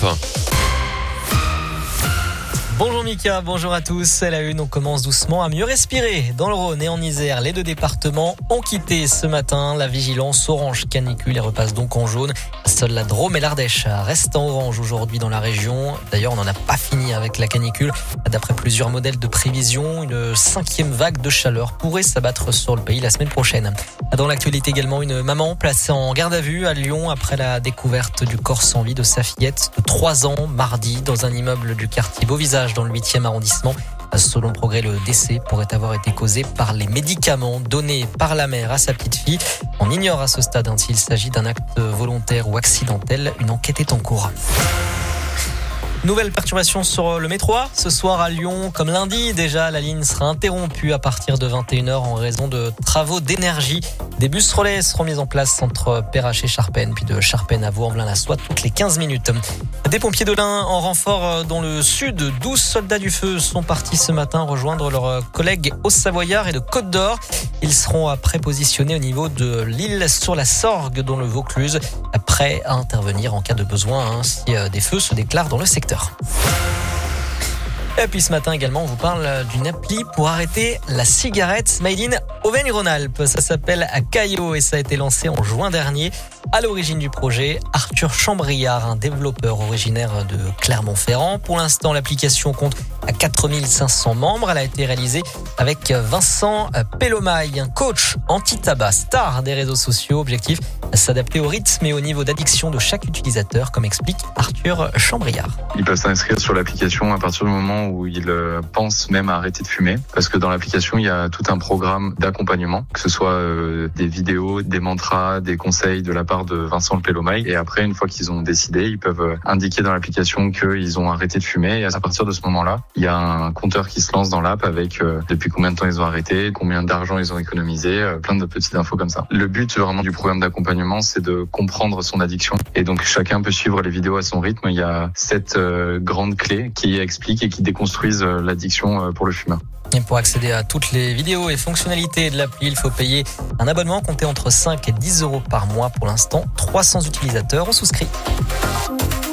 Bonjour Mika, bonjour à tous. À la une, on commence doucement à mieux respirer. Dans le Rhône et en Isère, les deux départements ont quitté ce matin la vigilance orange canicule et repassent donc en jaune. Seule la Drôme et l'Ardèche restent en orange aujourd'hui dans la région. D'ailleurs, on n'en a pas fini avec la canicule. D'après plusieurs modèles de prévision, une 5e vague de chaleur pourrait s'abattre sur le pays la semaine prochaine. Dans l'actualité également, une maman placée en garde à vue à Lyon après la découverte du corps sans vie de sa fillette de 3 ans mardi dans un immeuble du quartier Beauvisage dans le 8e arrondissement. Selon Progrès, le décès pourrait avoir été causé par les médicaments donnés par la mère à sa petite fille. On ignore à ce stade s'il s'agit d'un acte volontaire ou accidentel. Une enquête est en cours. Nouvelle perturbation sur le métro A. Ce soir à Lyon, comme lundi, déjà la ligne sera interrompue à partir de 21h en raison de travaux d'énergie. Des bus relais seront mis en place entre Perrache et Charpennes, puis de Charpennes à Vaux-en-Velin-la-Soie toutes les 15 minutes. Des pompiers de l'Ain en renfort dans le sud. 12 soldats du feu sont partis ce matin rejoindre leurs collègues Haut-Savoyard et de Côte d'Or. Ils seront prépositionnés au niveau de l'île sur la Sorgue dans le Vaucluse, prêts à intervenir en cas de besoin si des feux se déclarent dans le secteur. Et puis ce matin également, on vous parle d'une appli pour arrêter la cigarette made in Auvergne-Rhône-Alpes. Ça s'appelle Caillot et ça a été lancé en juin dernier. À l'origine du projet, Arthur Chambriard, un développeur originaire de Clermont-Ferrand. Pour l'instant, l'application compte à 4500 membres. Elle a été réalisée avec Vincent Pellomaille, un coach anti-tabac star des réseaux sociaux. Objectif, s'adapter au rythme et au niveau d'addiction de chaque utilisateur, comme explique Arthur Chambriard. Ils peuvent s'inscrire sur l'application à partir du moment où ils pensent même à arrêter de fumer. Parce que dans l'application, il y a tout un programme d'accompagnement, que ce soit des vidéos, des mantras, des conseils de la part de Vincent Pellomaille. Et après, une fois qu'ils ont décidé, ils peuvent indiquer dans l'application qu'ils ont arrêté de fumer. Et à partir de ce moment-là, il y a un compteur qui se lance dans l'app avec depuis combien de temps ils ont arrêté, combien d'argent ils ont économisé, plein de petites infos comme ça. Le but vraiment du programme d'accompagnement, c'est de comprendre son addiction. Et donc chacun peut suivre les vidéos à son rythme. Il y a 7 grandes clés qui expliquent et qui déconstruisent l'addiction pour le fumeur. Et pour accéder à toutes les vidéos et fonctionnalités de l'appli, il faut payer un abonnement compté entre 5 et 10 euros par mois. Pour l'instant, 300 utilisateurs ont souscrit.